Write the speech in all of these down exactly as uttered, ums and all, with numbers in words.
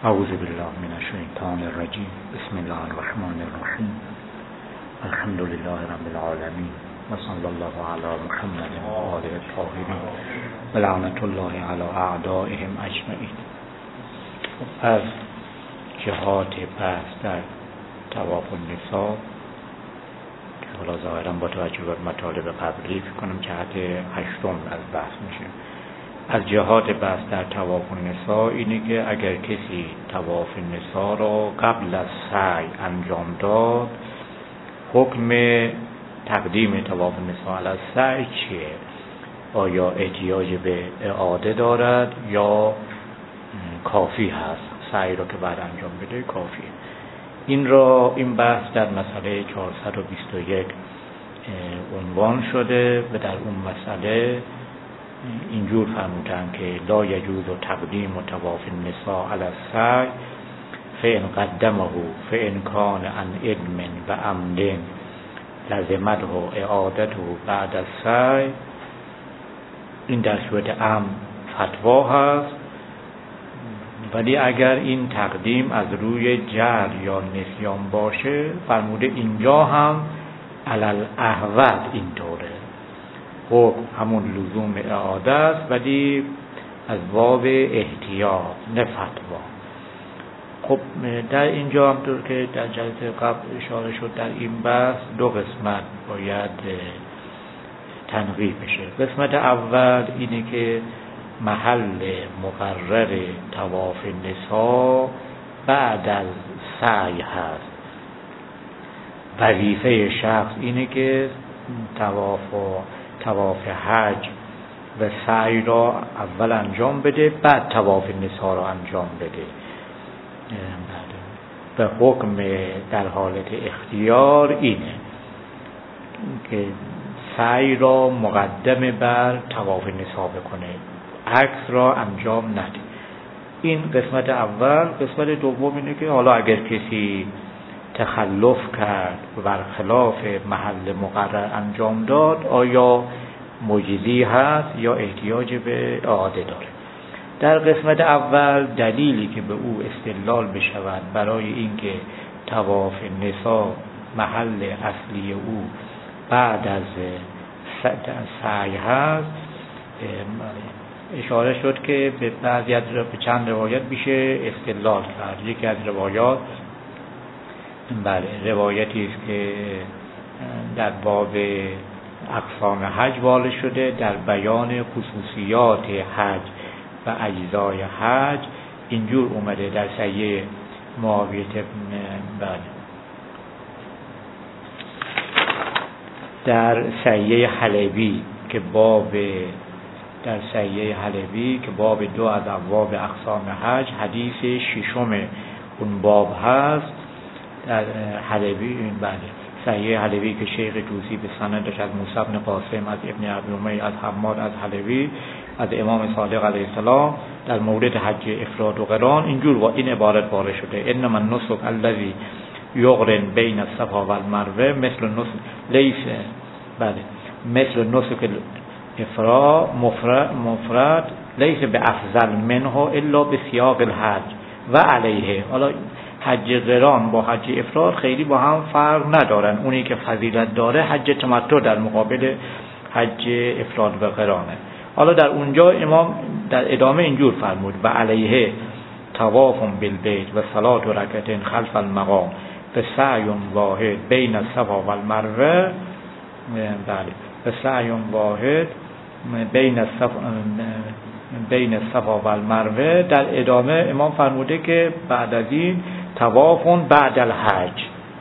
اعوذ بالله من الشیطان الرجیم. بسم الله الرحمن الرحیم. الحمد لله رب العالمین و صلی الله علی محمد و آله الطاهرین و لعنت الله علی اعدائهم اجمعین. از جهات بحث در طواف النساء که حالا ظاهرا با توجه به مطالب قبلی فکر کنم جهت هشتم از بحث میشه. از جهات بحث در طواف النساء اینه که اگر کسی طواف النساء را قبل از سعی انجام داد، حکم تقدیم طواف النساء علی السعی چیه؟ آیا احتیاج به اعاده دارد یا کافی هست؟ سعی را که بعد انجام بده کافیه. این را این بحث در مسئله چهارصد و بیست و یک عنوان شده و در اون مسئله اینجور فرمودن که لا یجوز تقدیم طواف النساء علی السعی فإن قدمه فإن کان عن علم و عمد لزمته اعادته بعد السعی. این در صورت عام فتوا هست، ولی اگر این تقدیم از روی جهل یا نسیان باشه، فرموده اینجا هم علل احوط اینطوره، حکم همون لزوم اعاده است ولی از باب احتیاط نه فتوا. خب در اینجا همطور که در جلسه قبل اشاره شد، در این بحث دو قسمت باید تنقیح بشه. قسمت اول اینه که محل مقرر طواف النساء بعد از سعی هست. وظیفه شخص اینه که طواف و طواف حج و سعی را اول انجام بده، بعد طواف النساء را انجام بده. به حکم در حالت اختیار اینه که سعی را مقدم بر طواف النساء بکنه، عکس را انجام نده. این قسمت اول. قسمت دوم اینه که حالا اگر کسی تخلف کرد و برخلاف محل مقرر انجام داد، آیا مجزی هست یا احتیاج به اعاده داره؟ در قسمت اول دلیلی که به او استدلال بشود برای اینکه طواف النساء محل اصلی او بعد از سعی هست، اشاره شد که به بعضی از به چند روایت میشه استدلال کرد. یکی از روایات بله روایتی است که در باب اقسام حج وارد شده، در بیان خصوصیات حج و اجزای حج. اینجور اومده در صحیح معاویه بله در صحیح حلبی که باب در صحیح حلبی که باب دو از ابواب اقسام حج حدیث ششم اون باب هست. در حلبی بله صحیح حلبی که شیخ توسی به سندش از موسی بن قاسم از ابن ابی امیه از حماد از حلبی از امام صادق علیه السلام در مورد حج افراد و قران اینجور با این عبارت وارد شده: انما النسک الذی یقرن بین الصفا و المروه مثل النسک لیس بله مثل نسک افراد مفرد مفرد لیس به افضل منه الا به سیاق الحج و علیه. حالا حج قران با حج افراد خیلی با هم فرق ندارن. اونی که فضیلت داره حج تمتع در مقابل حج افراد و قرانه. حالا در اونجا امام در ادامه اینجور فرمود: و علیه طواف بالبیت و صلات رکعتین خلف المقام و سعی واحد بین الصفا و المروه بله و سعی واحد بین الصفا بین الصفا و المروه. در ادامه امام فرموده که بعد از این طوافون بعد الحج،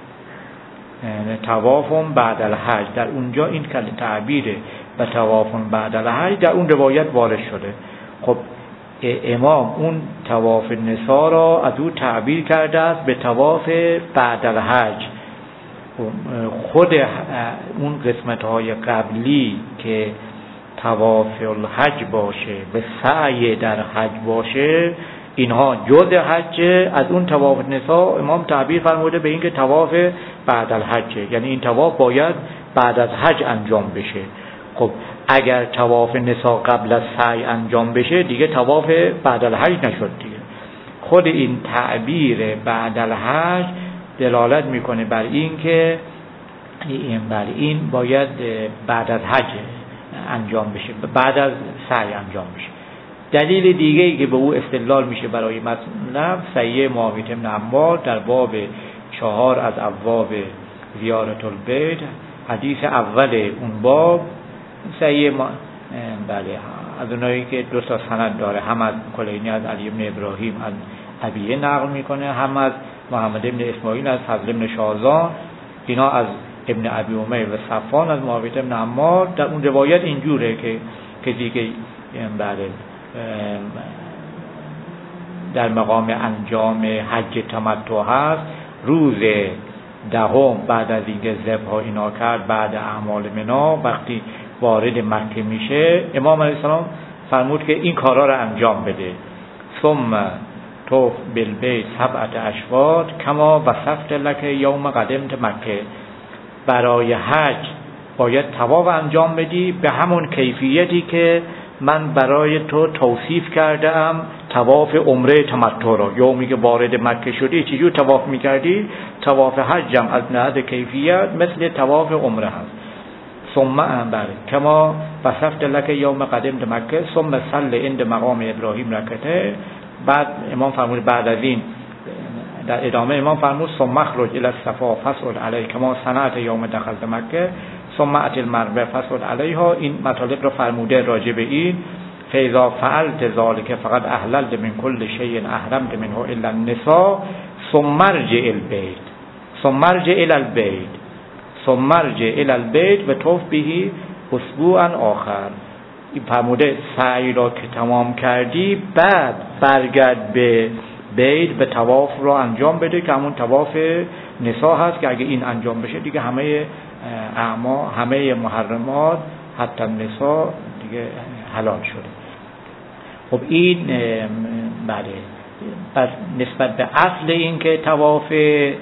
طوافون بعد الحج. در اونجا این کلمه تعبیر به طوافون بعد الحج در اون روایت وارد شده. خب امام اون طواف النساء را از او تعبیر کرده است به طواف بعد الحج. خود اون قسمت های قبلی که طواف الحج باشه به سعی در حج باشه، اینها جزء حج. از اون طواف النساء امام تعبیر فرموده به این که طواف بعد الحج، یعنی این طواف باید بعد از حج انجام بشه. خب اگر طواف النساء قبل از سعی انجام بشه دیگه طواف بعد الحج نشد دیگه. خود این تعبیر بعد الحج دلالت میکنه بر این که این بر این باید بعد از حج انجام بشه، بعد از سعی انجام بشه. دلیل دیگه ای که به او استدلال میشه برای مطلب سعی معاویه بن عمار در باب چهار از ابواب زیارت البیت، حدیث اول اون باب سعی ما بله از اونایی که دو تا سند داره، هم از کلینی از علی بن ابراهیم از ابیه نقل میکنه، هم از محمد بن اسماعیل از فضل بن شازان، اینا از ابن ابی امیر و صفوان از معاویه بن عمار. در اون روایت اینجوره که کسی که بله در مقام انجام حج تمتع هست، روز دهم بعد از اینکه ذبح اینا کرد، بعد اعمال منا وقتی وارد مکه میشه، امام علیه السلام فرمود که این کارا رو انجام بده. ثم طوف بالبیت سبعت اشواط کما وصفت لک یوم قدمت مکه، برای حج باید طواف انجام بدی به همون کیفیتی که من برای تو توصیف کرده ام طواف عمره تمتع را. یومی که وارد مکه شدی چجور طواف میکردی؟ طواف حجم از نحو کیفیت مثل طواف عمره هست. ثم بله کما وصفت لک یوم قدمت مکه ثم صل عند مقام ابراهیم رکعتین. بعد امام فرمود بعد از این در ادامه امام فرمود ثم اخرج الی الصفا فاسعد علیه کما صنعت یوم دخلت مکه ثم اتي المروه فاسعد علیها. این مطالب را فرموده راجع به این فاذا فعلت ذلك فقد احللت من كل شيء احرمت منه الا النساء ثم ارجع البيت ثم ارجع الى البيت ثم ارجع الى البيت و طوف به اسبوعا آخر. این فرموده سعی را که تمام کردی بعد برگرد به بیت به طواف را انجام بده که همون طواف نساء هست، که اگه این انجام بشه دیگه همه اعما همه محرمات حتی نساء دیگه حلال شده. خب این بله نسبت به اصل این که طواف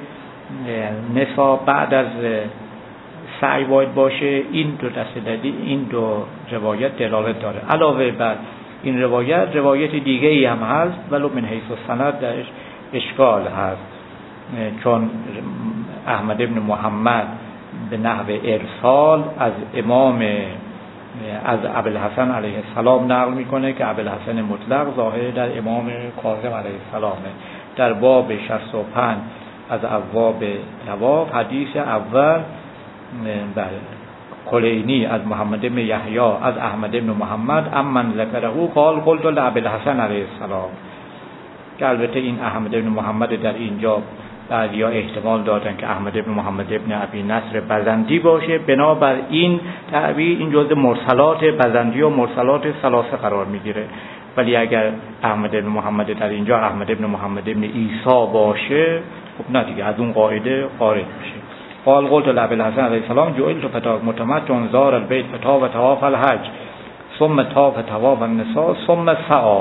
نساء بعد از سعی باید باشه، این دو دسته دادی این دو روایت دلالت داره. علاوه بر این روایت روایت دیگه ای هم هست ولو من حیث السند درش اشکال هست، چون احمد ابن محمد به نحو ارسال از امام از ابوالحسن علیه السلام نقل میکنه که ابوالحسن مطلق ظاهر در امام کاظم علیه السلام در باب شصت و پنج از ابواب طواف حدیث اول بر کلینی از محمد بن یحیی از احمد بن محمد امن ذکره قال قلت لابوالحسن علیه السلام، که البته این احمد بن محمد در اینجا بعضیا احتمال دادن که احمد بن محمد بن ابی نصر بزندی باشه، بنابر این تعبیر این جزء مرسلات بزندی و مرسلات ثلاثه قرار میگیره. ولی اگر احمد بن محمد در اینجا احمد بن محمد بن عیسی باشه، خب نه دیگه از اون قاعده خارج میشه. قال قلت لابوالحسن علیه السلام جعلت فتاة متمتع زار البيت فطاف طواف الحج ثم طاف طواف النساء ثم سعى.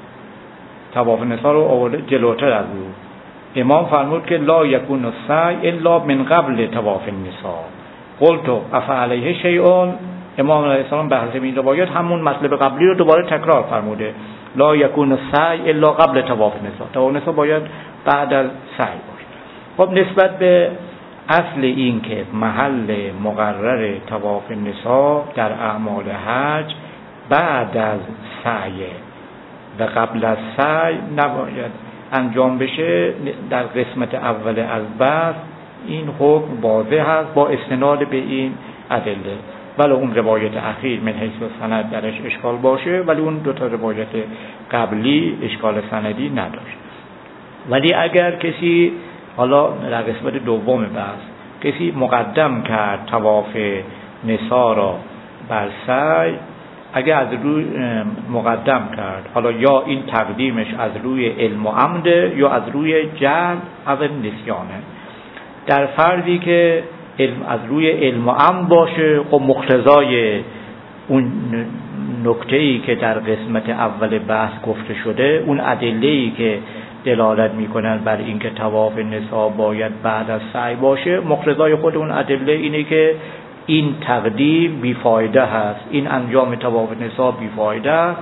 طواف النساء رو آورده جلوتر از او. امام فرمود که لا یکون السعی الا من قبل طواف النساء. قلت افعلیه شیء. امام علیه السلام به حسب این روایت همون مطلب قبلی رو دوباره تکرار فرموده، لا یکون السعی الا قبل طواف النساء. طواف النساء باید بعد از سعی باشه. خب نسبت به اصل این که محل مقرر طواف النساء در اعمال حج بعد از سعی و قبل از سعی نباید انجام بشه، در قسمت اول از بحث این حکم واضح هست با استناد به این ادله. ولی اون روایت اخیر من حیث سند درش اشکال باشه، ولی اون دو تا روایت قبلی اشکال سندی نداشت. ولی اگر کسی حالا در قسمت دوم بحث کسی مقدم کرد طواف نساء را بر سعی، اگر از روی مقدم کرد، حالا یا این تقدیمش از روی علم و عمده یا از روی جهل از نسیانه، در فرضی که علم از روی علم و عمد باشه، خب مقتضای اون نکته‌ای که در قسمت اول بحث گفته شده، اون ادله‌ای که دلالت میکنن بر اینکه طواف نساء باید بعد از سعی باشه، مقتضای خود اون ادله اینه که این تقدیم بیفایده هست، این انجام طواف نساء بیفایده است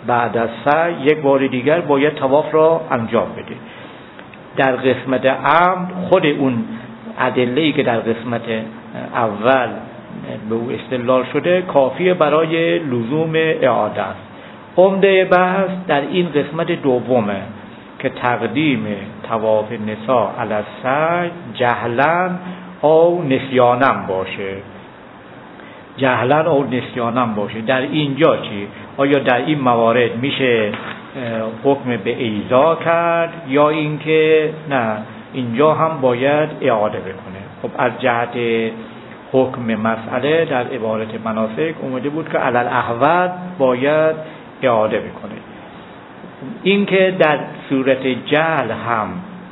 بعد از سعی یک بار دیگر باید طواف را انجام بده. در قسمت عمد خود اون ادله‌ای که در قسمت اول به او استدلال شده کافیه برای لزوم اعاده است. عمده بحث در این قسمت دومه که تقدیم طواف نساء علی السعی جهلاً او نسیانم باشه، جهلاً او نسیانم باشه. در اینجا چی؟ آیا در این موارد میشه حکم به ایضا کرد یا اینکه نه اینجا هم باید اعاده بکنه؟ خب از جهت حکم مسئله در عبارت مناسک اومده بود که علی الاحوط باید اعاده بکنه. اینکه در صورت جهل هم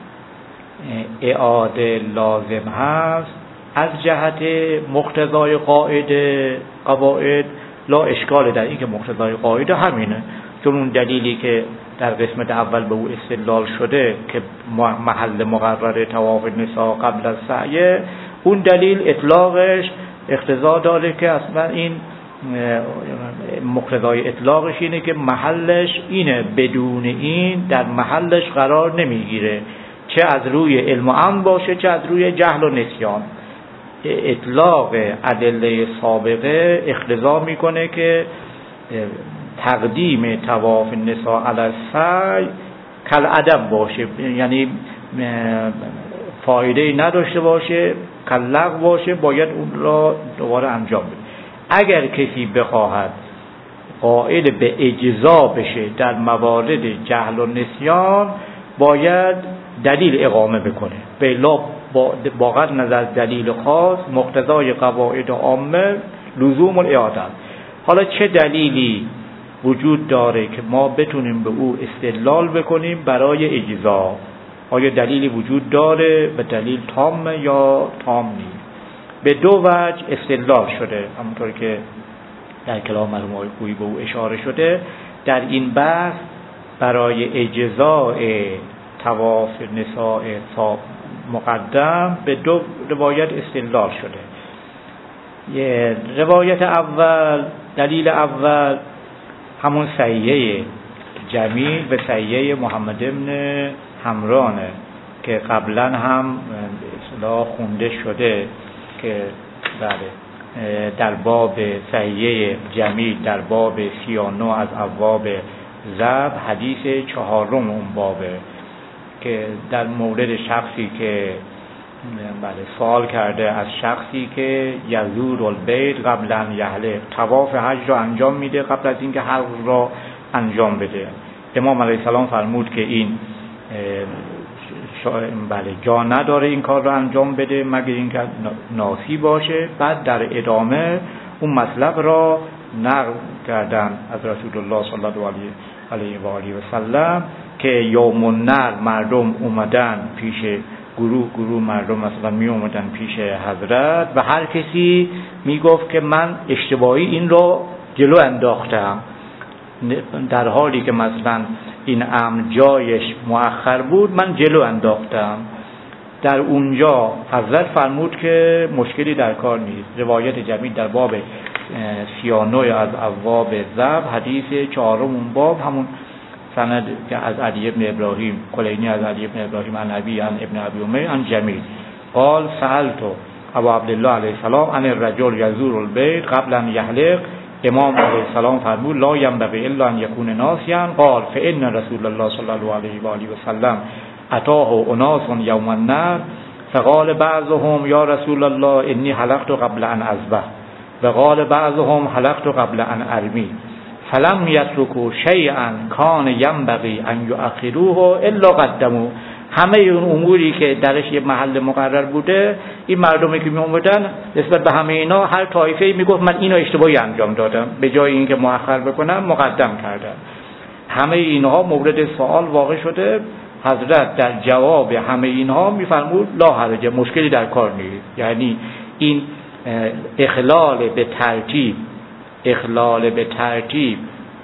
اعاده لازم هست از جهت مقتضای قاعده قواعد لا اشکال در این که مقتضای قاعده همینه، چون اون دلیلی که در قسمت اول به او استدلال شده که محل مقرر طواف نساء قبل از سعی، اون دلیل اطلاقش اقتضا داره که اصلا این مقتضای اطلاقش اینه که محلش اینه، بدون این در محلش قرار نمیگیره، چه از روی علم و عمد باشه چه از روی جهل و نسیان. اطلاق ادله سابقه اقتضا میکنه که تقدیم طواف نساء علی السعی کل عدم باشه، یعنی فایده نداشته باشه، کل لغو باشه، باید اون را دوباره انجام بده. اگر کسی بخواهد قائل به اجزا بشه در موارد جهل و نسیان باید دلیل اقامه بکنه، به الا با غض نظر دلیل خاص مقتضای قواعد عامه لزوم الاعاده. حالا چه دلیلی وجود داره که ما بتونیم به او استدلال بکنیم برای اجزا؟ آیا دلیلی وجود داره به دلیل تام یا تام نیست؟ به دو وجه استدلال شده، همونطور که در کلام مرحوم آقای خویی به او اشاره شده. در این بحث برای اجزای طواف نساء مقدم به دو روایت استدلال شده. یه روایت اول، دلیل اول همون صحیحه جمیل و صحیحه محمد ابن حمرانه که قبلا هم اصطلاح خونده شده که بله در باب صحیحه جمیل در باب سی و نه از ابواب ذبح حدیث چهارم اون بابه که در مورد شخصی که بله سوال کرده از شخصی که یزور البیت قبلا یحلق، طواف حج را انجام میده قبل از اینکه حلق را انجام بده. امام علیه السلام فرمود که این بله جا نداره این کار را انجام بده مگر اینکه ناسی باشه. بعد در ادامه اون مطلب را نقل کردن از رسول الله صلی الله علیه و آله و سلم که یوم النحر مردم اومدن پیش گروه گروه مردم مثلا می اومدن پیش حضرت و هر کسی می گفت که من اشتباهی این رو جلو انداختم، در حالی که مثلا این امر جایش مؤخر بود من جلو انداختم. در اونجا حضرت فرمود که مشکلی در کار نیست. روایت جمیل در باب سی و نه از ابواب ذبح حدیث چهارم اون باب همون سند که از علی ابن ابراهیم کلینی از علی ابن ابراهیم عن ابی عن ابن ابی امیر عن جمیل قال سألت ابو عبدالله علیه السلام عن الرجل یزور البیت قبل ان یحلق. امام علیه السلام فرمود لا ینبغی الا ان یکون ناسیا. قال فان رسول الله صلی الله علیه و آله و سلم اتاه اناس یوم النحر فقال بعضهم یا رسول الله انی حلقت قبل ان اذبح و قال بعضهم حلقت قبل ان ارمی فلم یترکوا شیئا کان ینبغی ان یؤخروه الا قدموا. همه اون اموری که درش یه محل مقرر بوده این مردمی که می اومدن نسبت به همه اینا هر طایفه‌ای میگفت من اینو اشتباهی انجام دادم، به جای اینکه مؤخر بکنم مقدم کردم. همه اینها مورد سوال واقع شده. حضرت در جواب همه اینها میفرمود لا حرج، مشکلی در کار نیست. یعنی این اخلال به ترتیب اخلال به ترتیب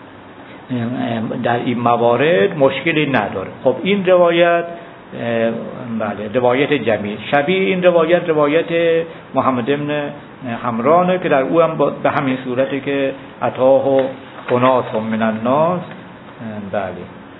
در این موارد مشکلی نداره. خب این روایت بله روایت جمیل شبیه این روایت روایت محمد ابن حمرانه که در او هم به همین صورتی که اتاه اناس من الناس بله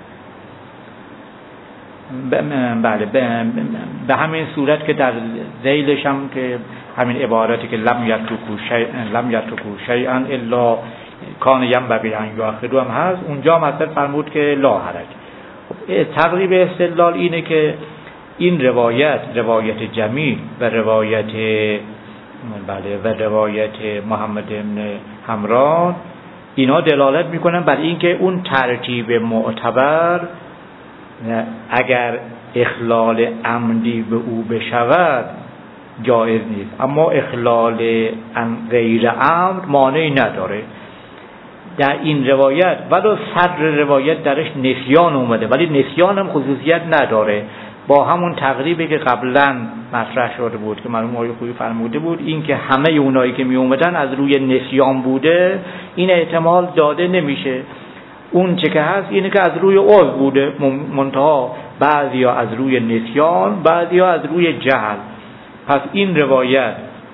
بله به همین صورت که در ذیلش هم که همین عبارتی که لم یترکوا شیئا لم یترکوا شیئا الا کان ینبغی ان یؤخروا هم هست، اونجا مثلا فرمود که لا حرج. تقریب استدلال اینه که این روایت روایت جمیل و روایت بله و روایت محمد بن حمران اینا دلالت میکنن بر اینکه اون ترتیب معتبر اگر اخلال عمدی به او بشود جایز نیست، اما اخلال غیر عمد مانعی نداره. در این روایت ولو صدر روایت درش نسیان اومده، ولی نسیان هم خصوصیت نداره، با همون تقریبی که قبلا مطرح شده بود که مرحوم آقای خویی فرموده بود، این که همه اونایی که می اومدن از روی نسیان بوده، این احتمال داده نمیشه. اون چه که هست اینه که از روی عذر بوده، منتها بعضیا از روی نسیان، بعضیا از روی جهل. پس این روایت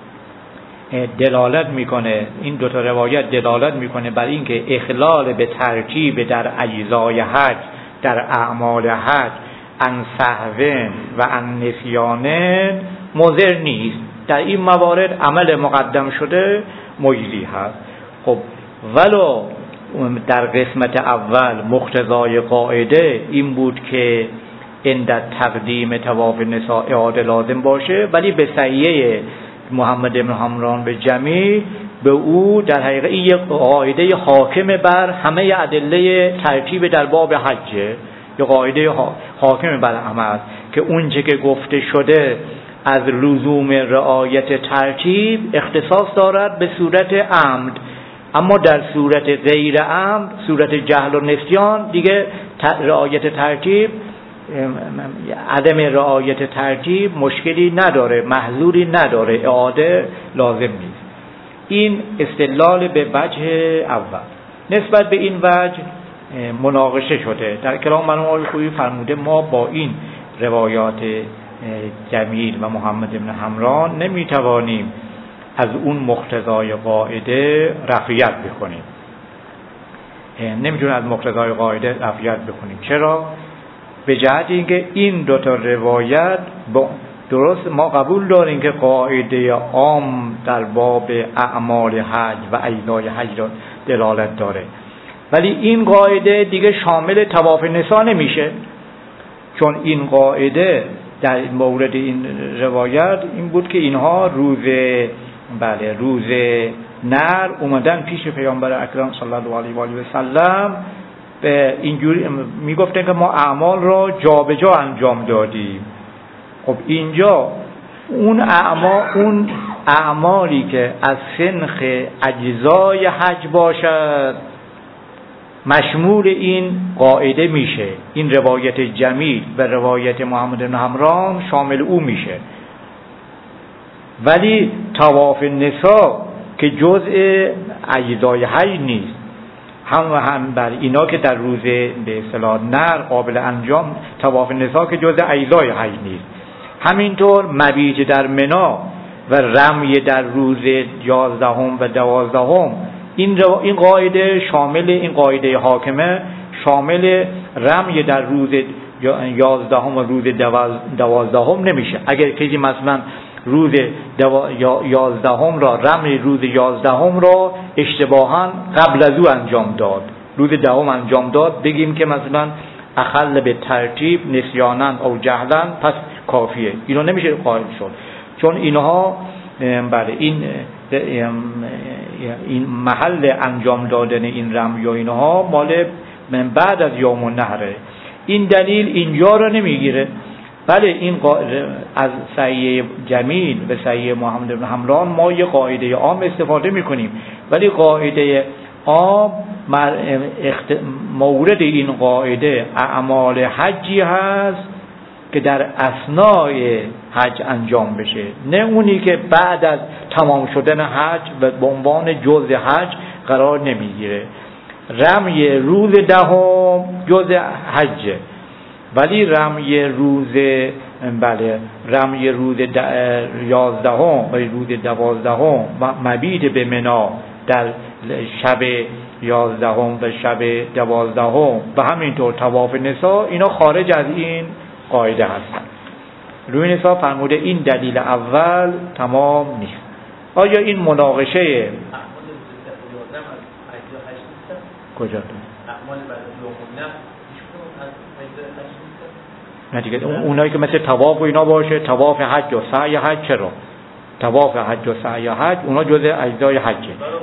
دلالت میکنه، این دوتا روایت دلالت میکنه بر اینکه اخلال به ترتیب در اجزای حج، در اعمال حج، ان سهو و ان نسیان مضر نیست. در این موارد عمل مقدم شده مجزی هست. خب ولو در قسمت اول مقتضای قاعده این بود که عند تقدیم طواف نساء اعاده لازم باشه، ولی به صحیح محمد بن حمران به جمیل به او در حقیقت این یک قاعده حاکم بر همه ادله ترتیب در باب حجه، یک قاعده حاکم بر همه است که اون چه که گفته شده از لزوم رعایت ترتیب اختصاص دارد به صورت عمد، اما در صورت غیر عمد، صورت جهل و نسیان دیگه رعایت ترتیب، عدم رعایت ترتیب مشکلی نداره، محظوری نداره، اعاده لازم نیست. این استدلال به وجه اول. نسبت به این وجه مناقشه شده در کلام مرحوم آقای خویی، فرموده ما با این روایات جمیل و محمد بن حمران نمیتوانیم از اون مقتضای قاعده رفعیت بکنیم، نمیتونیم از مقتضای قاعده رفعیت بکنیم. چرا؟ به جهت اینکه این دو تا روایت درست ما قبول داریم که قاعده عام در باب اعمال حج و اجزای حج را دلالت داره، ولی این قاعده دیگه شامل طواف نساء نمیشه، چون این قاعده در مورد این روایت این بود که اینها روز بله روز نر اومدن پیش پیامبر اکرم صلی الله علیه و آله و سلم، به اینجوری میگفتن که ما اعمال را جابجا انجام دادیم. خب اینجا اون اعمال اون اعمالی که از سنخ اجزای حج باشد مشمول این قاعده میشه. این روایت جمیل و روایت محمد بن حمران شامل او میشه، ولی طواف نساء که جزء اجزای حج نیست، هم و هم بر اینا که در روز به اصطلاح نر قابل انجام، طواف نساء که جزء اجزای حج نیست. همینطور مبیت در منا و رمی در روز یازدهم و دوازدهم، این رو این قاعده شامل این قاعده حاکمه شامل رمی در روز یازدهم و روز دوازدهم نمیشه. اگر کسی مثلا روز یازدهم را رمی روز یازدهم را اشتباها قبل از او انجام داد، روز دهم انجام داد، بگیم که مثلا اخل به ترتیب نسیانن او جهلن، پس کافیه، اینو نمیشه قائل شد، چون اینها بله این این محل انجام دادن این رمی و اینها مال بعد از یوم النحره. این دلیل اینجا رو نمیگیره. بله این از صحیح جمیل و صحیح محمد بن حمران ما یه قاعده عام استفاده میکنیم، ولی قاعده عام مورد این قاعده اعمال حجی هست که در اثناء حج انجام بشه، نه اونی که بعد از تمام شدن حج و به عنوان جزء حج قرار نمیگیره. رمی روز دهم جزء حجه، ولی رمی روز بله رمی روز یازدهم و روز دوازدهم و مبیت به منا در شب یازدهم و شب دوازدهم و همینطور طواف نسا، اینا خارج از این قاعده هستن. روی نسا فرموده این دلیل اول تمام نیست. آیا این مناقشه کجا داره؟ نه دیگه اونایی که مثل طواف و اینا باشه، طواف حج و سعی حج، چرا؟ طواف حج و سعی حج اونا جزء اجزای حجه.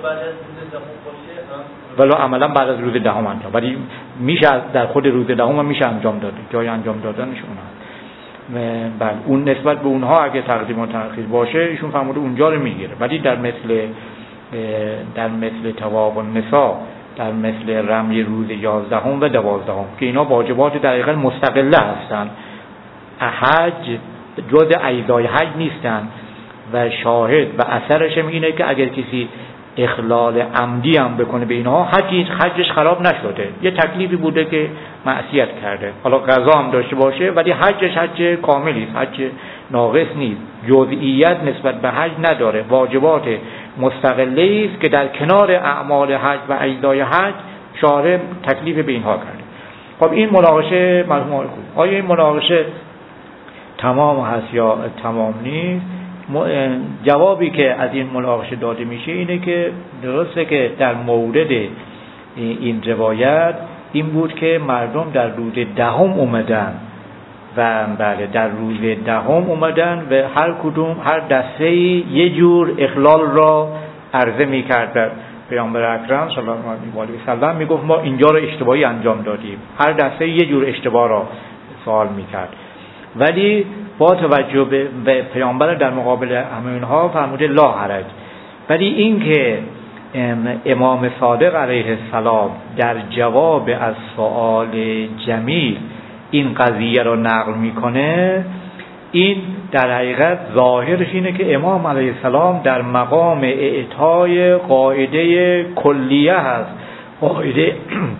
ولو عملا بعد از روز دهم انجام، ولی میشه در خود روز دهم هم میشه انجام داده، جای انجام دادنش اونها. بله اون نسبت به اونها اگه تقدیم و تأخیر باشه ایشون فرموده اونجا رو میگیره، ولی در مثل در مثل طواف النساء، در مثل رمی روز یازدهم و دوازدهم که اینا واجبات در حقیقت مستقله هستن، حج جزء اجزای حج نیستن و شاهد و اثرش هم اینه که اگر کسی اخلال عمدی هم بکنه به اینها، حجش حجش خراب نشده، یه تکلیفی بوده که معصیت کرده، حالا قضا هم داشته باشه ولی حجش حج کاملی است، حج ناقص نیست، جزئیات نسبت به حج نداره، واجبات مستقله است که در کنار اعمال حج و اجزای حج شارع تکلیف به اینها کرده. خب این مناقشه مرحوم آقای خوب، آیا این مناقشه تمام هست یا تمام نیست؟ جوابی که از این مناقشه داده میشه اینه که درسته که در مورد این روایت این بود که مردم در روز دهم اومدن و بله در روز دهم اومدن و هر کدوم هر دسته یه جور اخلال را عرضه میکرد. پیامبر اکرم صلی الله علیه و سلم میگفت ما اینجا رو اشتباهی انجام دادیم، هر دسته یه جور اشتباه را سوال میکرد، ولی با توجه به پیامبر در مقابل همه اینها فرموده لا حرج. ولی این که امام صادق علیه السلام در جواب از سؤال جمیل این قضیه رو نقل میکنه، این در حقیقت ظاهرش اینه که امام علیه السلام در مقام اعطای قاعده کلیه هست، قاعده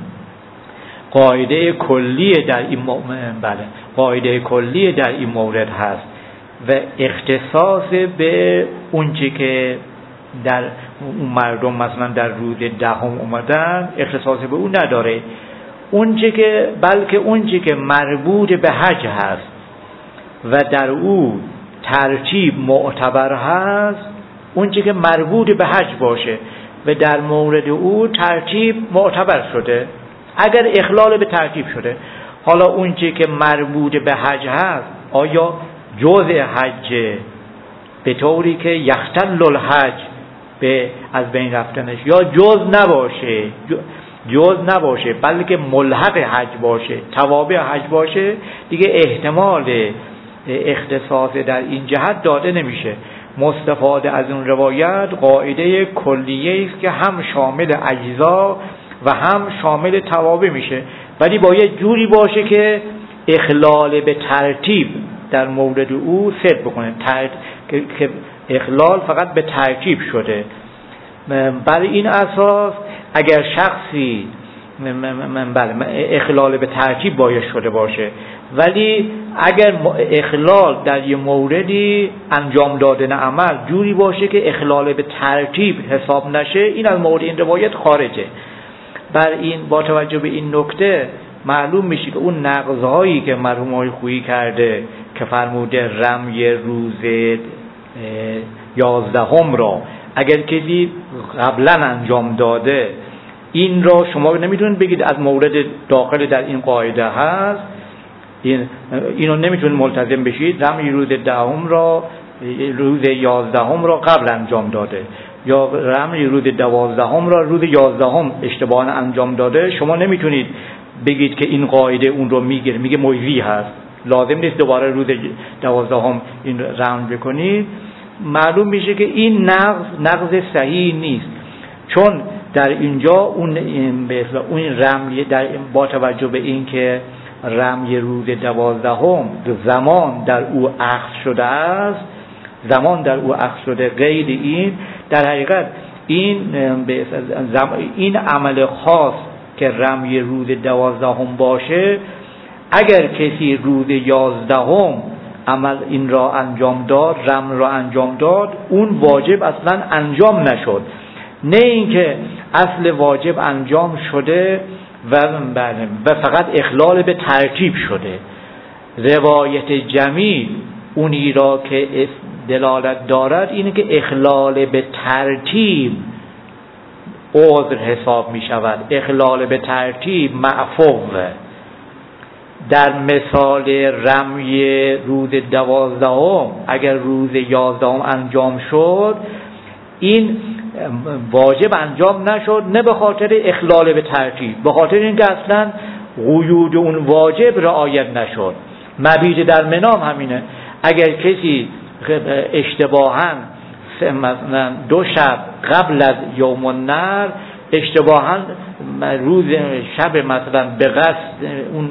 قاعده کلیه در این بله قاعده کلیه در این مورد هست و اختصاص به اونچه که در اون مردم مثلا در روز دهم اومدن اختصاص به اون نداره، اونچه که بلکه اونچه که مربوط به حج هست و در او ترتیب معتبر هست، اونچه که مربوط به حج باشه و در مورد او ترتیب معتبر شده، اگر اخلال به ترتیب شده، حالا اونچه که مربوط به حج هست آیا جزء حج به طوری که یختل الحج به از بین رفتنش، یا جز نباشه جز نباشه بلکه ملحق حج باشه، توابع حج باشه، دیگه احتمال اختصاص در این جهت داده نمیشه. مستفاده از اون روایت قاعده کلیه است که هم شامل اجزا و هم شامل توابع میشه، ولی باید جوری باشه که اخلال به ترتیب در مورد او ثبت بکنه، که اخلال فقط به ترتیب شده. برای این اساس اگر شخصی بله اخلال به ترتیب باید شده باشه، ولی اگر اخلال در یه موردی انجام دادن عمل جوری باشه که اخلال به ترتیب حساب نشه، این از مورد این روایت خارجه. بر این با توجه به این نکته معلوم میشه که اون نقض‌هایی که مرحوم آقای خویی کرده که فرموده رمی روز یازدهم را اگر کسی قبلا انجام داده، این را شما نمیتونید بگید از مورد داخل در این قاعده هست، این اینو نمیتونید ملتزم بشید رمی روز دهم را روز یازدهم را قبل انجام داده، یا رمی روز دوازدهم را روز یازدهم اشتباهاً انجام داده، شما نمیتونید بگید که این قاعده اون رو میگیره، میگه مویزی هست، لازم نیست دوباره روز دوازدهم این رم بکنید. معلوم میشه که این نقض نقض صحیح نیست، چون در اینجا اون به اصطلاح اون رمی در با توجه به این که رمی روز دوازدهم زمان در او اخذ شده است، زمان در او اخذ شده، غیر این در حقیقت این به این عمل خاص که رمی روز دوازدهم باشه، اگر کسی روز یازدهم عمل این را انجام داد، رم را انجام داد، اون واجب اصلا انجام نشد. نه اینکه اصل واجب انجام شده و و فقط اخلال به ترتیب شده. روایت جمیل اونی را که دلالت دارد اینه که اخلال به ترتیب عذر حساب می شود، اخلال به ترتیب معفو. در مثال رمی روز دوازدهم اگر روز یازدهم انجام شد، این واجب انجام نشد، نه به خاطر اخلال به ترتیب، به خاطر اینکه اصلا قیود اون واجب رعایت نشد. مبیت در منام همینه، اگر کسی اشتباهاً مثلا دو شب قبل از یوم النحر اشتباهاً روز شب مثلا به قصد اون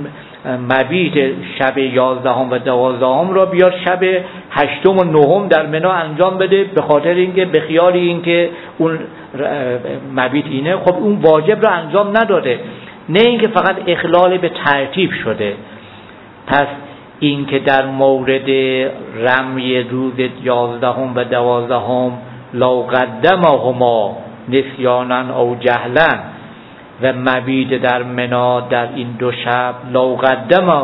مبیت شب یازدهم و دوازدهم را بیاد شب هشتم و نهم در منی انجام بده، به خاطر اینکه به خیال اینکه اون مبیت اینه، خب اون واجب را انجام نداده، نه اینکه فقط اخلال به ترتیب شده. پس این که در مورد رمی روز یازدهم و دوازدهم لو قدمهما نسیانا او جهلا و مبیت در منی در این دو شب لو قدم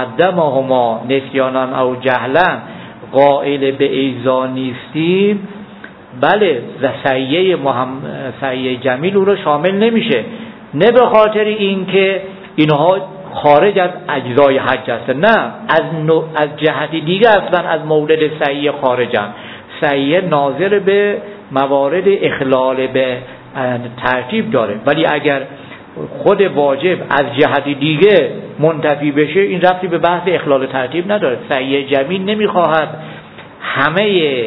قدمهما نسیانا او جهلا قائل به ایذا نیستیم، بله و سیه محمد سیه جمیل او رو شامل نمیشه، نه به خاطر اینکه اینها خارج از اجزای حج هست، نه از نوع از جهت دیگه اصلا از مورد سعیه خارجن. سعیه ناظر به موارد اخلال به ترتیب داره، ولی اگر خود واجب از جهت دیگه منتفی بشه این ربطی به بحث اخلال ترتیب نداره. سعیه جمیل نمیخواهد همه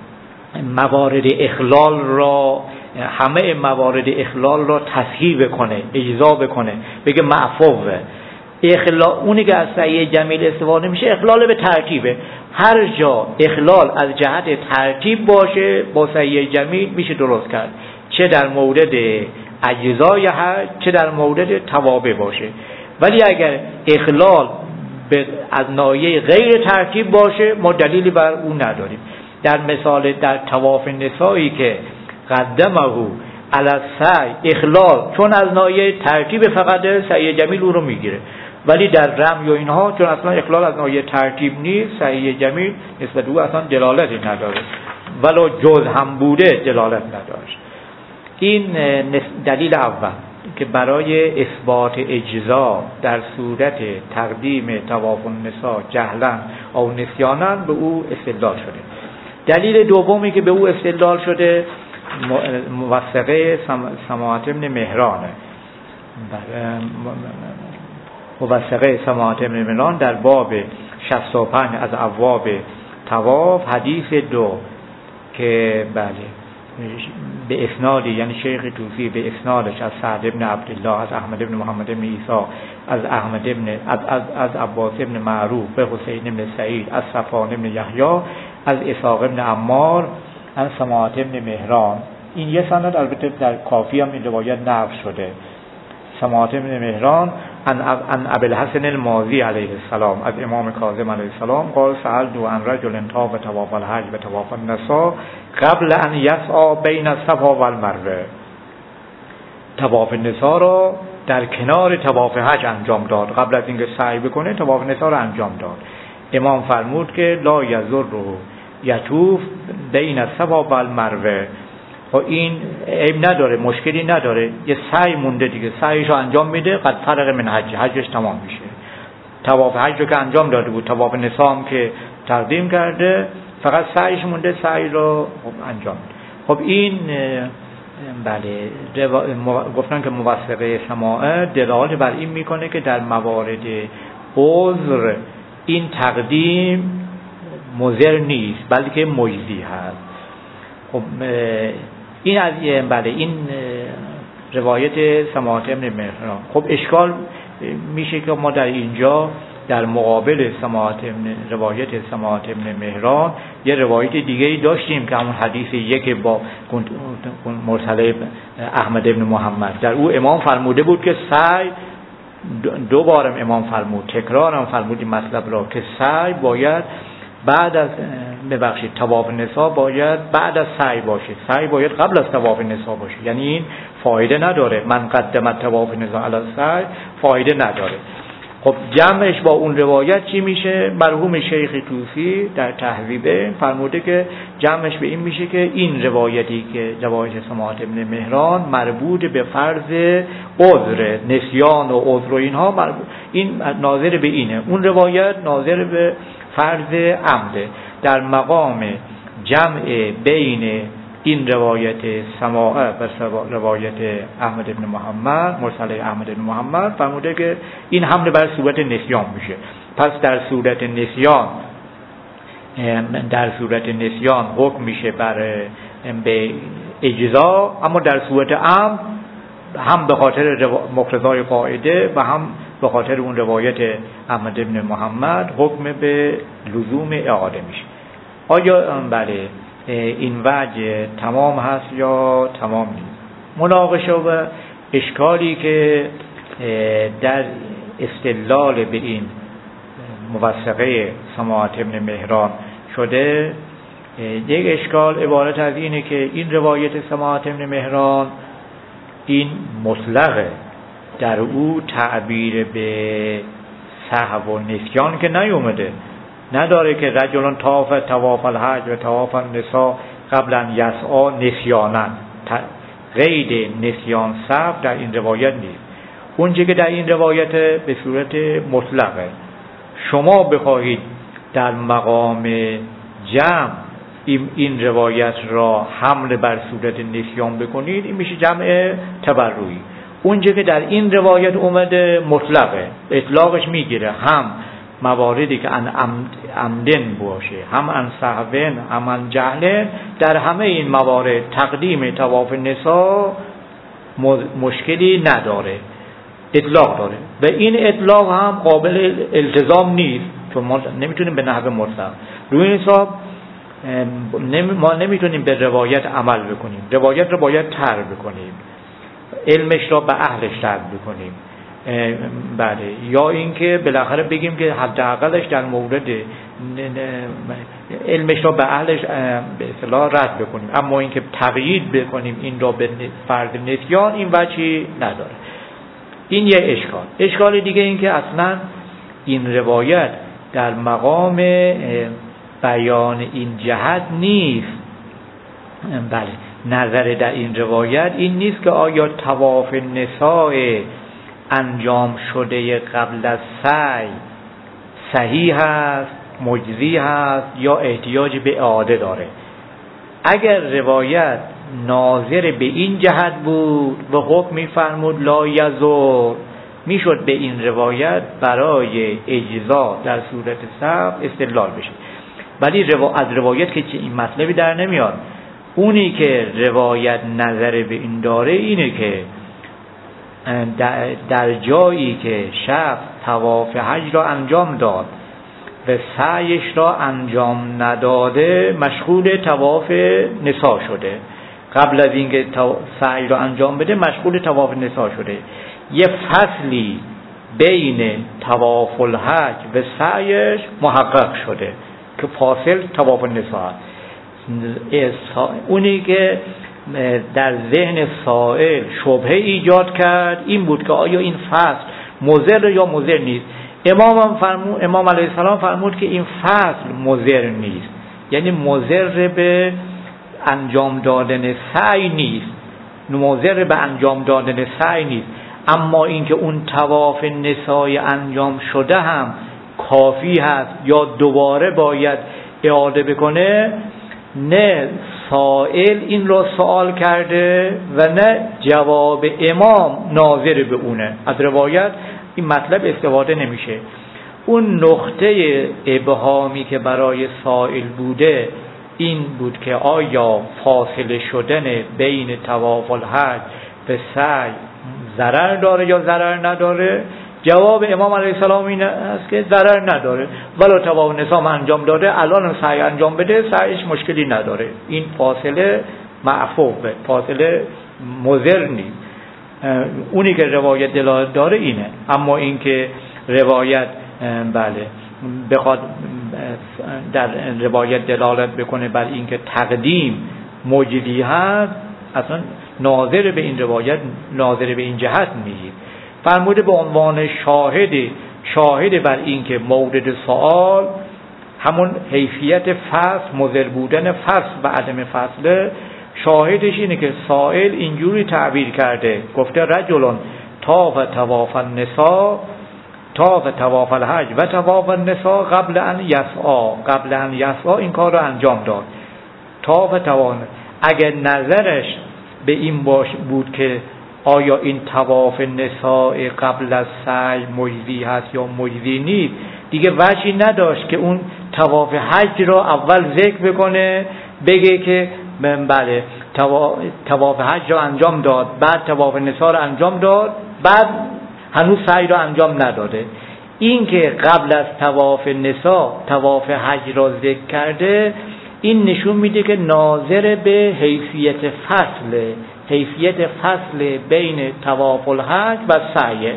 موارد اخلال را همه موارد اخلال را تصحیح بکنه، اجزا بکنه، بگه معفوه. اخلال اونی که از سعی جمیل استفاده میشه اخلال به ترتیبه. هر جا اخلال از جهت ترتیب باشه با سعی جمیل میشه درست کرد، چه در مورد اجزای حج چه در مورد توابع باشه. ولی اگر اخلال به از ناحیه غیر ترتیب باشه ما دلیلی بر اون نداریم. در مثال در طواف نسایی که قدمه علی السعی اخلال چون از ناحیه ترتیب فقط سعی جمیل او رو میگیره، ولی در رمی و اینها چون اصلا اخلال از ناحیه ترتیب نیست سعی جمیل نسبت او اصلا دلالتی نداره، ولو جز هم بوده دلالت نداشت. این دلیل اول که برای اثبات اجزا در صورت تقدیم طواف النساء جهلا او نسیانا به او استدلال شده. دلیل دومی که به او استدلال شده موثقه سماعت ابن مهرانه. موثقه سماعت ابن مهران در باب شصت و پنج از ابواب طواف حدیث دو که بله به اسنادی یعنی شیخ توسی به اسنادش از سعد ابن عبدالله از احمد ابن محمد ابن عیسی از احمد ابن از از, از عباس ابن معروف به حسین ابن سعید از صفوان ابن یحیی از اسحاق ابن عمار از سماعت ابن مهران. این یه سند البته در کافی هم این روایت نقل شده. سماعت ابن مهران ان ان ابی الحسن المازی علیه السلام از امام کاظم علیه السلام قال سألت عن رجل طاف طواف الحج و طواف النساء قبل ان یسعی بین الصفا و المروه. طواف النساء را در کنار طواف حج انجام داد، قبل از اینکه سعی بکنه طواف النساء را انجام داد. امام فرمود که لا یضر یطوف بین الصفا و المروه. خب این عیب نداره، مشکلی نداره، یه سعی مونده دیگه، سعیش رو انجام میده، قد فرق من حج، حجش تمام میشه. طواف حج رو که انجام داده بود، طواف نساء هم که تقدیم کرده، فقط سعیش مونده، سعی رو انجام میده. خب این بله گفتن که موثقه سماعه دلالت بر این میکنه که در موارد عذر این تقدیم مضر نیست بلکه مجزی هست. خب این از بله این روایت سماعت ابن مهران. خب اشکال میشه که ما در اینجا در مقابل سماعت ابن روایت سماعت ابن مهران یه روایت دیگه ای داشتیم که همون حدیث یک با مرسل احمد ابن محمد، در او امام فرموده بود که سعی دو بارم امام فرمود، تکرارم فرمود این مطلب را که سعی باید بعد از ببخشید طواف نسا باید بعد از سعی باشه، سعی باید قبل از طواف نسا باشه، یعنی این فایده نداره من قدم طواف نسا علی السعی، فایده نداره. خب جمعش با اون روایت چی میشه؟ مرحوم شیخ طوسی در تهذیبه فرموده که جمعش به این میشه که این روایتی که روایت سماحت ابن مهران مربوط به فرض عذر، نسیان و عذر و اینها مربوط، این ناظر به اینه، اون روایت ناظر به فرض عمده. در مقام جمع بین این روایت سماعه و روایت احمد بن محمد، مرسل احمد بن محمد فرموده که این حمله بر صورت نسیان میشه. پس در صورت نسیان در صورت نسیان حکم میشه بر به اجزا، اما در صورت عمد هم به خاطر مقتضای قاعده و هم به خاطر اون روایت احمد بن محمد حکم به لزوم اعاده میشه. آیا بله این وجه تمام هست یا تمام نیست؟ مناقشه و اشکالی که در استدلال به این موثقه سماحت ابن مهران شده، یک اشکال عبارت از اینه که این روایت سماحت ابن مهران این مطلقه، در او تعبیر به سهو و نسیان که نیومده، نداره که رجلان طاف طواف الحج و طواف النساء قبل ان یسعی نسیانا، قید نسیان سهو در این روایت نیست. اونچه که در این روایت به صورت مطلقه، شما بخواهید در مقام جمع این, این روایت را حمل بر صورت نسیان بکنید، این میشه جمع تبرعی. اونچه که در این روایت اومده مطلقه، اطلاقش میگیره هم مواردی که ان عمدن باشه، هم ان سهون، هم ان جهلن، در همه این موارد تقدیم طواف نساء مشکلی نداره، اطلاق داره. و این اطلاق هم قابل التزام نیست، چون ما نمیتونیم به نحو مطلق روی این حساب ما نمیتونیم به روایت عمل بکنیم، روایت رو باید تر بکنیم، علمش را به اهلش تر بکنیم. بله، یا اینکه بالاخره بگیم که حداقلش در مورد علمش را به اهلش به اصطلاح رد بکنیم، اما اینکه تقیید بکنیم این را به فرض نسیان، این وجهی نداره. این یه اشکال. اشکال دیگه این که اصلا این روایت در مقام بیان این جهت نیست. بله، نظر در این روایت این نیست که آیا طواف نساء انجام شده قبل از سعی صحیح هست، مجزی هست یا احتیاج به اعاده داره. اگر روایت ناظر به این جهت بود و حکم می‌فرمود لا یزور، میشد به این روایت برای اجزا در صورت سهو استدلال بشه. ولی روا... از روایت که چه این مطلبی در نمیاد. اونی که روایت نظر به این داره اینه که در جایی که شخص طواف حج را انجام داد و سعیش را انجام نداده، مشغول طواف نساء شده، قبل از اینکه سعی را انجام بده مشغول طواف نساء شده، یه فصلی بین طواف الحج و سعیش محقق شده که فاصل طواف نساء. اونی که در ذهن سائل شبهه ایجاد کرد این بود که آیا این فصل مضر یا مضر نیست. امام هم فرمود، امام علیه السلام فرمود که این فصل مضر نیست، یعنی مضر به انجام دادن سعی نیست، مضر به انجام دادن سعی نیست، اما اینکه اون طواف نسای انجام شده هم کافی هست یا دوباره باید اعاده بکنه، نه سائل این رو سوال کرده و نه جواب امام ناظر به اونه. از روایت این مطلب استفاده نمیشه. اون نقطه ابهامی که برای سائل بوده این بود که آیا فاصله شدن بین طواف الحج و سعی ضرر داره یا ضرر نداره؟ جواب امام علیه السلام این است که ضرر نداره، ولو طواف نساء انجام داده الان سعی انجام بده سعیش مشکلی نداره، این فاصله معفوفه، فاصله مضر نیست. اونی که روایت دلالت داره اینه. اما این که روایت بله بخواد در روایت دلالت بکنه بر اینکه تقدیم مجدی هست، اصلا ناظر به این روایت ناظر به این جهت نیست. فرموده به عنوان شاهد شاهد بر اینکه مورد سوال همون حیثیت فصل، مضر بودن فصل و عدم فصله، شاهدش اینه که سائل اینجوری تعبیر کرده، گفته رجلون طاف طواف النساء طاف طواف الحج و طواف النساء قبل ان یسعی قبل ان یسعی این کار رو انجام داد. طاف طواف، اگر نظرش به این باش بود که آیا این طواف نساء قبل از سعی مجزی هست یا مجزی نیست، دیگه وجهی نداشت که اون طواف حج را اول ذکر بکنه، بگه که بله طواف حج را انجام داد، بعد طواف نساء را انجام داد، بعد هنوز سعی را انجام نداده. این که قبل از طواف نساء طواف حج را ذکر کرده، این نشون میده که ناظر به حیثیت فصل حیثیت فصل بین طواف الحج و سعی،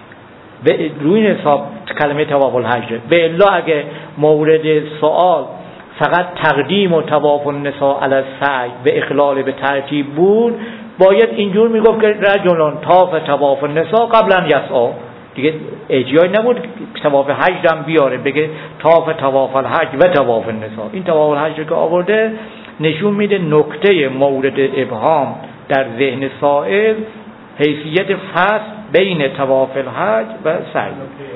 به روی حساب کلمه طواف الحج. به الا اگه مورد سوال فقط تقدیم و طواف النساء علی السعی به اخلال به ترتیب بود، باید اینجور میگفت که رجلون طاف طواف النساء قبل ان یسعی، دیگه اجیای نبود طواف حج هم بیاره، بگه طاف طواف الحج و طواف النساء. این طواف الحج که آورده نشون میده نکته مورد ابهام در ذهن سائل حیثیت فصل بین طواف الحج و سعی.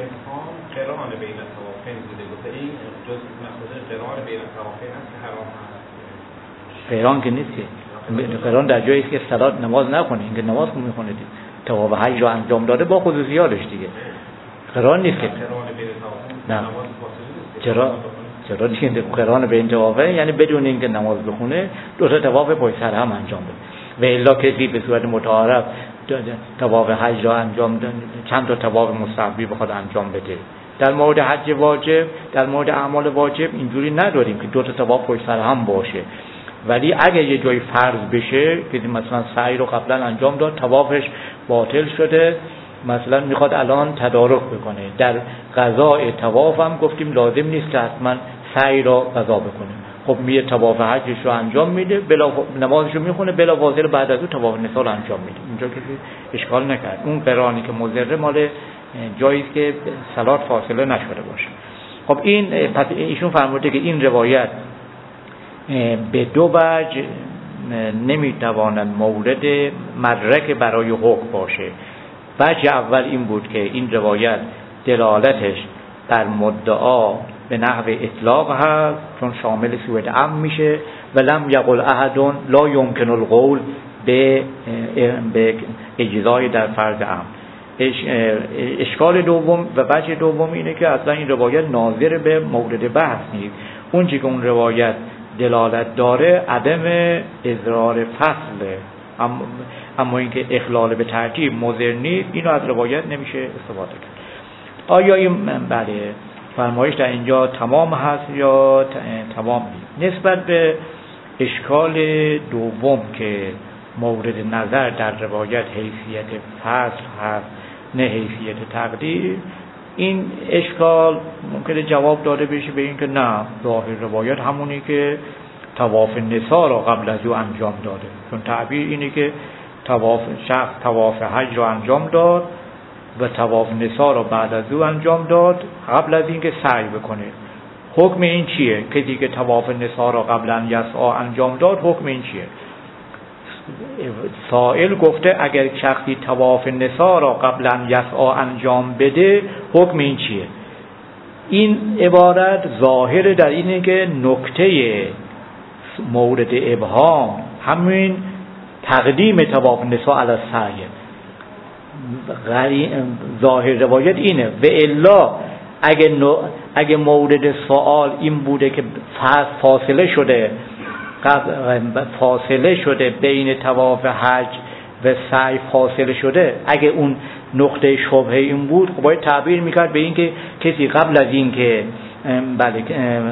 قران بین طوافین بوده، گفته این جز مقصود قران بین طوافین هست که حرام هست. قران که نیست، قران در جایی است که صلات نماز نکنه، اینکه نماز میخونه دید طواف حج رو انجام داده با خصوصیاتش دیگه. قران نیست که قران بین طوافین نه. نماز فاصله نیست. چرا چرا دیگه قران بین طوافین یعنی بدون اینکه نماز بخونه دو تا طواف پشت سر هم انجام بده. و الا کسی به صورت متعارف طواف حج را انجام ده، چند تا طواف مستحبی بخواد انجام بده. در مورد حج واجب، در مورد اعمال واجب اینجوری نداریم که دو تا طواف پشت سر هم باشه، ولی اگه یه جای فرض بشه که مثلا سعی رو قبلا انجام داد، طوافش باطل شده، مثلا میخواد الان تدارک بکنه، در قضاء طواف هم گفتیم لازم نیست که حتما سعی را قضا بکنه. خب میه طواف حجش رو انجام میده، بلا نمازش رو میخونه، بلا فاصله بعد از اون طواف نساء رو انجام میده. اینجا کسی اشکال نکرد. اون قرانی که مضر مال جایی که صلات فاصله نشده باشه. خب این پس ایشون فرموده که این روایت به دو وجه نمیتواند مورد مدرک برای حکم باشه. وجه اول این بود که این روایت دلالتش بر مدعا به نحو اطلاق هست، چون شامل سوء عم میشه، و لم یقل احد لا یمکن القول به به اجزای در فرض عم. اشکال دوم و وجه دوم اینه که اصلا این روایت ناظر به مورد بحث نیست. اون چی که اون روایت دلالت داره عدم اضرار فصله، اما, اما اینکه اخلال به ترتیب مضر نیست، اینو از روایت نمیشه استفاده کرد. آیا این بله فرمایش در اینجا تمام هست یا تمام نیست؟ نسبت به اشکال دوم که مورد نظر در روایت حیثیت فصل هست نه حیثیت تقدیر، این اشکال ممکنه جواب داده بشه به این که نه، ظاهر روایت همونی که طواف نساء را قبل از او انجام داده، چون تعبیر اینه که طواف شخص طواف حج را انجام داد و طواف نساء را بعد از او انجام داد قبل از اینکه سعی بکنه. حکم این چیه؟ کسی که طواف نساء را قبلا یسعی انجام داد، حکم این چیه؟ سائل گفته اگر شخصی طواف نساء را قبلا یسعی انجام بده، حکم این چیه؟ این عبارت ظاهر در اینه که نکته مورد ابهام همین تقدیم طواف نساء علی السعی. ظاهر روایت اینه. و الا اگه, اگه مورد سوال این بوده که فاصله شده فاصله شده بین طواف حج و سعی فاصله شده، اگه اون نقطه شبهه این بود، خب باید تعبیر میکرد به این که کسی قبل از این که بله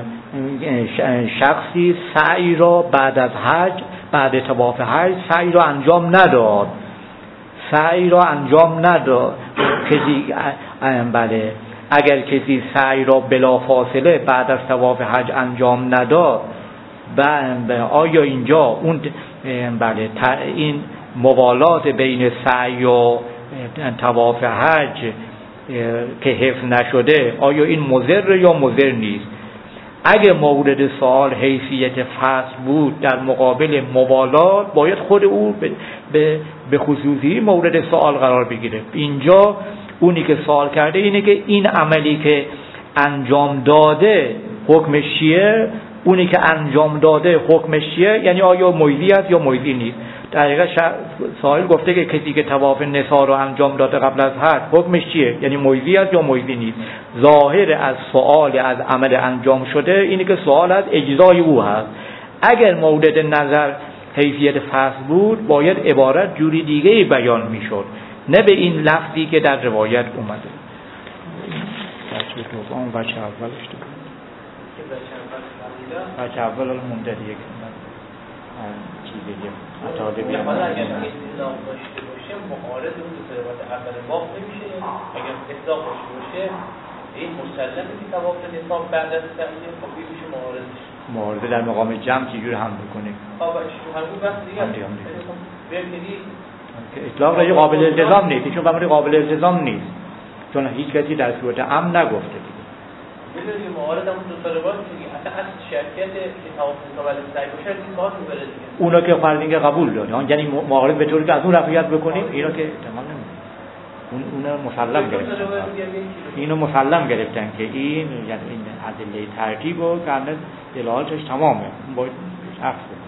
شخصی سعی را بعد از حج بعد طواف حج سعی را انجام نداد سعی را انجام نداد کسی بله اگر کسی سعی را بلافاصله بعد از طواف حج انجام نداد و آیا اینجا اون بله این موالات بین سعی و طواف حج که حفظ نشده آیا این مضر یا مضر نیست؟ اگه مورد سوال حیثیت فصل بود در مقابل موالات باید خود او به به خصوصی مورد سوال قرار بگیره. اینجا اونی که سوال کرده اینه که این عملی که انجام داده حکمش چیه؟ اونی که انجام داده حکمش چیه؟ یعنی آیا مویلی است یا مویلی نیست؟ در حقیقت سائل گفته که کسی که طواف نسا رو انجام داده قبل از حج حکمش چیه؟ یعنی مویلی است یا مویلی نیست. ظاهر از سوال از عمل انجام شده اینه که سوال از اجزای او هست. اگر مورد نظر حیثیت فصل بود باید عبارت جوری دیگه بیان میشد، نه به این لفظی که در روایت اومده. بچه دوم بچه اولش تو بچه اول الان مونده دیگه چی بگیم مطالبی هم اگر اطلاق داشته باشه معارض اون دو روایت اول باب نمیشه. اگر اطلاق داشته باشه این مسلمه که طواف نصاب بعد از سعی خب میشه معارضش معارضه در مقام جمع چجور هم بکنیم؟ آقا چجور همون بحث دیگه که اطلاق را قابل التزام نیست، چون فرموده قابل التزام نیست، چون هیچ کسی در صورت امن نگفته. میدونی معارض هم دو تا روایت دیگه اصلا اصل شرکت طواف نصاب علی سعی باشه این کار میبره دیگه. اونا که فرض اینکه قبول داره، یعنی معارض به طوری که از اون رفعیت بکنیم، اینا که احتمال نمیده. اون اونا مسلم گرفتن. اینو مسلم گرفتن که این یعنی این ادله ترتیب و کنه دلالتش تمامه. باید عکس